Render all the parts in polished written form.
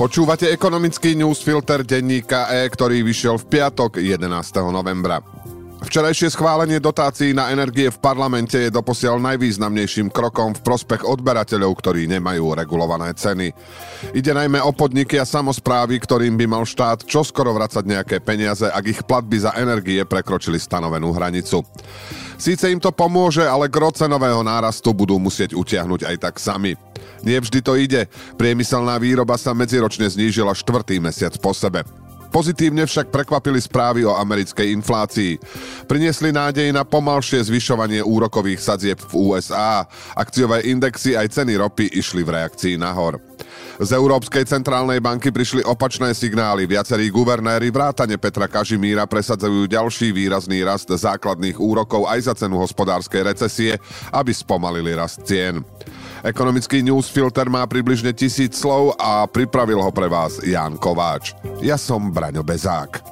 Počúvate ekonomický newsfilter denníka E, ktorý vyšiel v piatok 11. novembra. Včerajšie schválenie dotácií na energie v parlamente je doposiaľ najvýznamnejším krokom v prospech odberateľov, ktorí nemajú regulované ceny. Ide najmä o podniky a samosprávy, ktorým by mal štát čoskoro vracať nejaké peniaze, ak ich platby za energie prekročili stanovenú hranicu. Síce im to pomôže, ale gro cenového nárastu budú musieť utiahnuť aj tak sami. Nie vždy to ide. Priemyselná výroba sa medziročne znížila 4. mesiac po sebe. Pozitívne však prekvapili správy o americkej inflácii. Priniesli nádej na pomalšie zvyšovanie úrokových sadzieb v USA. Akciové indexy aj ceny ropy išli v reakcii nahor. Z Európskej centrálnej banky prišli opačné signály. Viacerí guvernéri vrátane Petra Kažimíra presadzujú ďalší výrazný rast základných úrokov aj za cenu hospodárskej recesie, aby spomalili rast cien. Ekonomický newsfilter má približne 1000 slov a pripravil ho pre vás Ján Kováč. Ja som Braňo Bezák.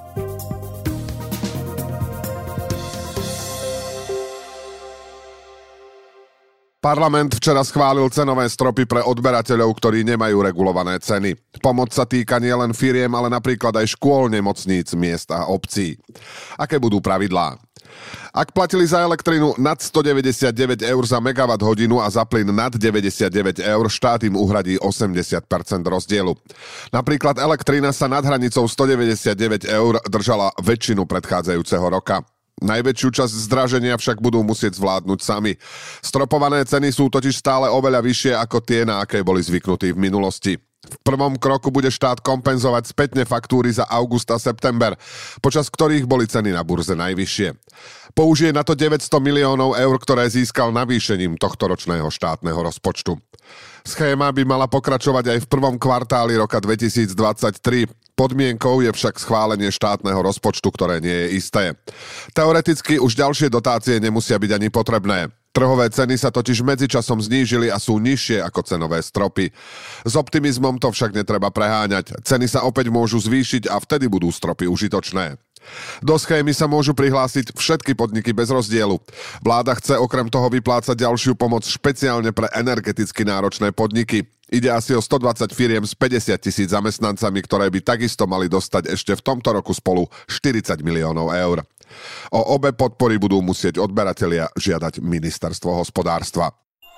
Parlament včera schválil cenové stropy pre odberateľov, ktorí nemajú regulované ceny. Pomoc sa týka nielen firiem, ale napríklad aj škôl, nemocníc, miest a obcí. Aké budú pravidlá? Ak platili za elektrinu nad 199 eur za megawatt hodinu a za plyn nad 99 eur, štát im uhradí 80% rozdielu. Napríklad elektrina sa nad hranicou 199 eur držala väčšinu predchádzajúceho roka. Najväčšiu časť zdraženia však budú musieť zvládnuť sami. Stropované ceny sú totiž stále oveľa vyššie ako tie, na aké boli zvyknutí v minulosti. V prvom kroku bude štát kompenzovať spätne faktúry za august a september, počas ktorých boli ceny na burze najvyššie. Použije na to 900 miliónov eur, ktoré získal navýšením tohtoročného štátneho rozpočtu. Schéma by mala pokračovať aj v prvom kvartáli roka 2023. Podmienkou je však schválenie štátneho rozpočtu, ktoré nie je isté. Teoreticky už ďalšie dotácie nemusia byť ani potrebné. Trhové ceny sa totiž medzičasom znížili a sú nižšie ako cenové stropy. S optimizmom to však netreba preháňať. Ceny sa opäť môžu zvýšiť a vtedy budú stropy užitočné. Do schémy sa môžu prihlásiť všetky podniky bez rozdielu. Vláda chce okrem toho vyplácať ďalšiu pomoc špeciálne pre energeticky náročné podniky. Ide asi o 120 firiem s 50 000 zamestnancami, ktoré by takisto mali dostať ešte v tomto roku spolu 40 miliónov eur. O obe podpory budú musieť odberatelia žiadať ministerstvo hospodárstva.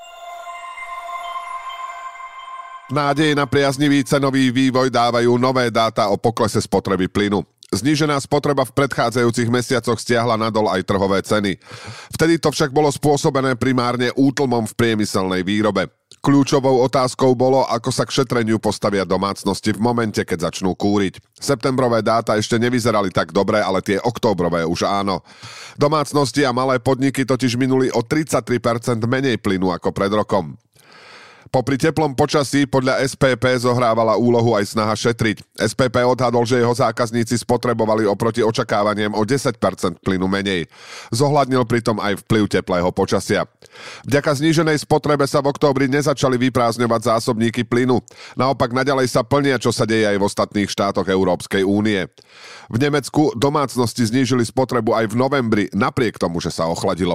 Nádej na priaznivý cenový vývoj dávajú nové dáta o poklese spotreby plynu. Znížená spotreba v predchádzajúcich mesiacoch stiahla nadol aj trhové ceny. Vtedy to však bolo spôsobené primárne útlmom v priemyselnej výrobe. Kľúčovou otázkou bolo, ako sa k šetreniu postavia domácnosti v momente, keď začnú kúriť. Septembrové dáta ešte nevyzerali tak dobre, ale tie októbrové už áno. Domácnosti a malé podniky totiž minuli o 33% menej plynu ako pred rokom. Popri teplom počasí podľa SPP zohrávala úlohu aj snaha šetriť. SPP odhadol, že jeho zákazníci spotrebovali oproti očakávaniam o 10% plynu menej. Zohľadnil pritom aj vplyv teplého počasia. Vďaka zníženej spotrebe sa v októbri nezačali vyprázdňovať zásobníky plynu. Naopak naďalej sa plnia, čo sa deje aj v ostatných štátoch Európskej únie. V Nemecku domácnosti znížili spotrebu aj v novembri, napriek tomu, že sa ochladilo.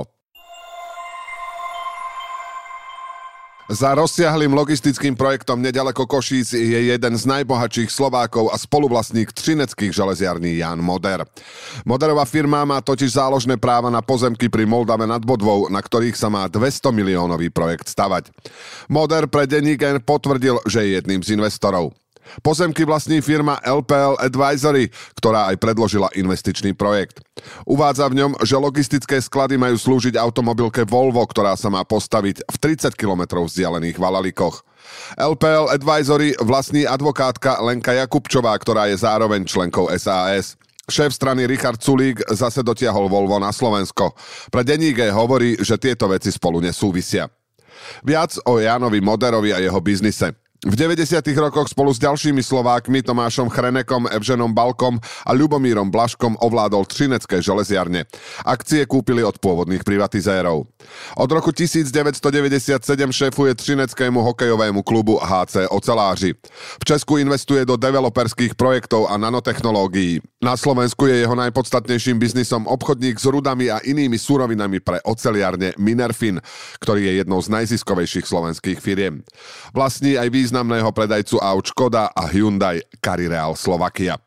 Za rozsiahlym logistickým projektom nedaleko Košíc je jeden z najbohatších Slovákov a spoluvlastník třineckých železiarní Jan Moder. Moderová firma má totiž záložné práva na pozemky pri Moldave nad Bodvou, na ktorých sa má 200 miliónový projekt stavať. Moder pre denník N potvrdil, že je jedným z investorov. Pozemky vlastní firma LPL Advisory, ktorá aj predložila investičný projekt. Uvádza v ňom, že logistické sklady majú slúžiť automobilke Volvo, ktorá sa má postaviť v 30 km vzdialených Valalikoch. LPL Advisory vlastní advokátka Lenka Jakubčová, ktorá je zároveň členkou SAS. Šéf strany Richard Sulík zase dotiahol Volvo na Slovensko. Pre denník hovorí, že tieto veci spolu nesúvisia. Viac o Jánovi Moderovi a jeho biznise. V 90. rokoch spolu s ďalšími Slovákmi Tomášom Chrenekom, Evženom Balkom a Ľubomírom Blaškom ovládol Třinecké železiarne. Akcie kúpili od pôvodných privatizérov. Od roku 1997 šéfuje třineckému hokejovému klubu HC Oceláři. V Česku investuje do developerských projektov a nanotechnológií. Na Slovensku je jeho najpodstatnejším biznisom obchodník s rudami a inými surovinami pre oceliarne Minerfin, ktorý je jednou z najziskovejších slovenských firiem. Vlastní aj významný významného predajcu aut Škoda a Hyundai Carireal Slovakia.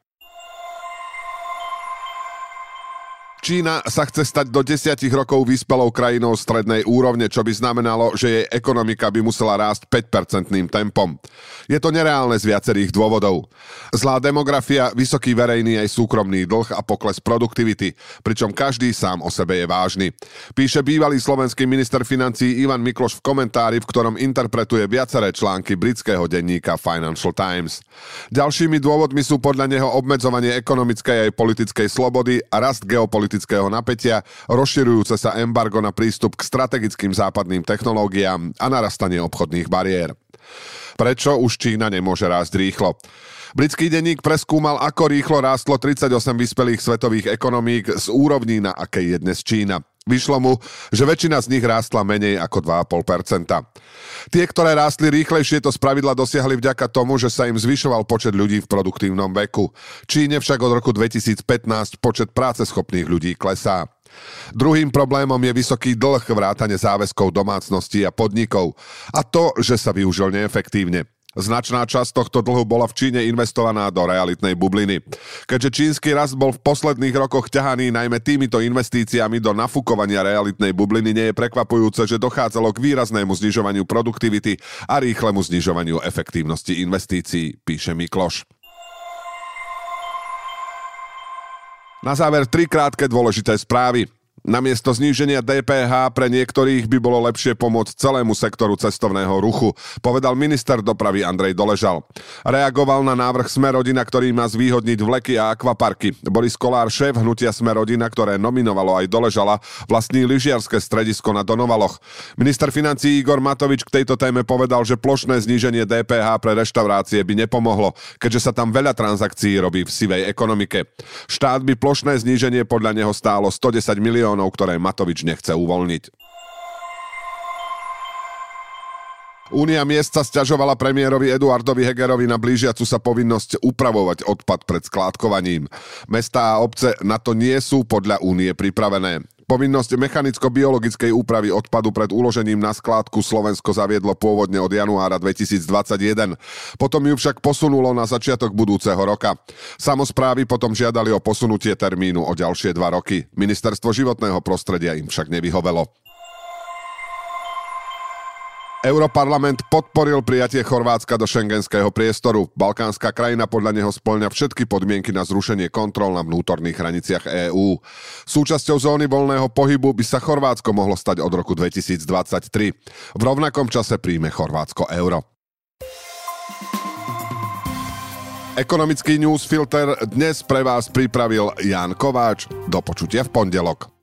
Čína sa chce stať do 10 rokov vyspelou krajinou strednej úrovne, čo by znamenalo, že jej ekonomika by musela rásť 5% tempom. Je to nereálne z viacerých dôvodov. Zlá demografia, vysoký verejný aj súkromný dlh a pokles produktivity, pričom každý sám o sebe je vážny. Píše bývalý slovenský minister financií Ivan Mikloš v komentári, v ktorom interpretuje viaceré články britského denníka Financial Times. Ďalšími dôvodmi sú podľa neho obmedzovanie ekonomickej aj politickej slobody a rast geopolitického napätia, rozširujúce sa embargo na prístup k strategickým západným technológiám a narastanie obchodných bariér. Prečo už Čína nemôže rásť rýchlo? Britský denník preskúmal, ako rýchlo rástlo 38 vyspelých svetových ekonomík z úrovní, na akej je dnes Čína. Vyšlo mu, že väčšina z nich rástla menej ako 2,5%. Tie, ktoré rástli rýchlejšie, to spravidla dosiahli vďaka tomu, že sa im zvyšoval počet ľudí v produktívnom veku. Číne však od roku 2015 počet práceschopných ľudí klesá. Druhým problémom je vysoký dlh, vrátane záväzkov domácností a podnikov. A to, že sa využil neefektívne. Značná časť tohto dlhu bola v Číne investovaná do realitnej bubliny. Keďže čínsky rast bol v posledných rokoch ťahaný najmä týmito investíciami do nafúkovania realitnej bubliny, nie je prekvapujúce, že dochádzalo k výraznému znižovaniu produktivity a rýchlemu znižovaniu efektívnosti investícií, píše Mikloš. Na záver 3 krátke dôležité správy. Namiesto zníženia DPH pre niektorých by bolo lepšie pomôcť celému sektoru cestovného ruchu, povedal minister dopravy Andrej Doležal. Reagoval na návrh Smer-Rodina, ktorý má zvýhodniť vleky a akvaparky. Boris Kolár, šéf hnutia Smer-Rodina, ktoré nominovalo aj Doležala, vlastní lyžiarske stredisko na Donovaloch. Minister financií Igor Matovič k tejto téme povedal, že plošné zníženie DPH pre reštaurácie by nepomohlo, keďže sa tam veľa transakcií robí v sivej ekonomike. Štát by plošné zníženie podľa neho stálo 110 miliónov, ktoré Matovič nechce uvoľniť. Únia miest sa sťažovala premiérovi Eduardovi Hegerovi na blížiacu sa povinnosť upravovať odpad pred skládkovaním. Mestá a obce na to nie sú podľa Únie pripravené. Povinnosť mechanicko-biologickej úpravy odpadu pred uložením na skládku Slovensko zaviedlo pôvodne od januára 2021. Potom ju však posunulo na začiatok budúceho roka. Samosprávy potom žiadali o posunutie termínu o ďalšie 2 roky. Ministerstvo životného prostredia im však nevyhovelo. Europarlament podporil prijatie Chorvátska do šengenského priestoru. Balkánska krajina podľa neho spĺňa všetky podmienky na zrušenie kontrol na vnútorných hraniciach EÚ. Súčasťou zóny voľného pohybu by sa Chorvátsko mohlo stať od roku 2023. V rovnakom čase príjme Chorvátsko euro. Ekonomický newsfilter dnes pre vás pripravil Ján Kováč. Do počutia v pondelok.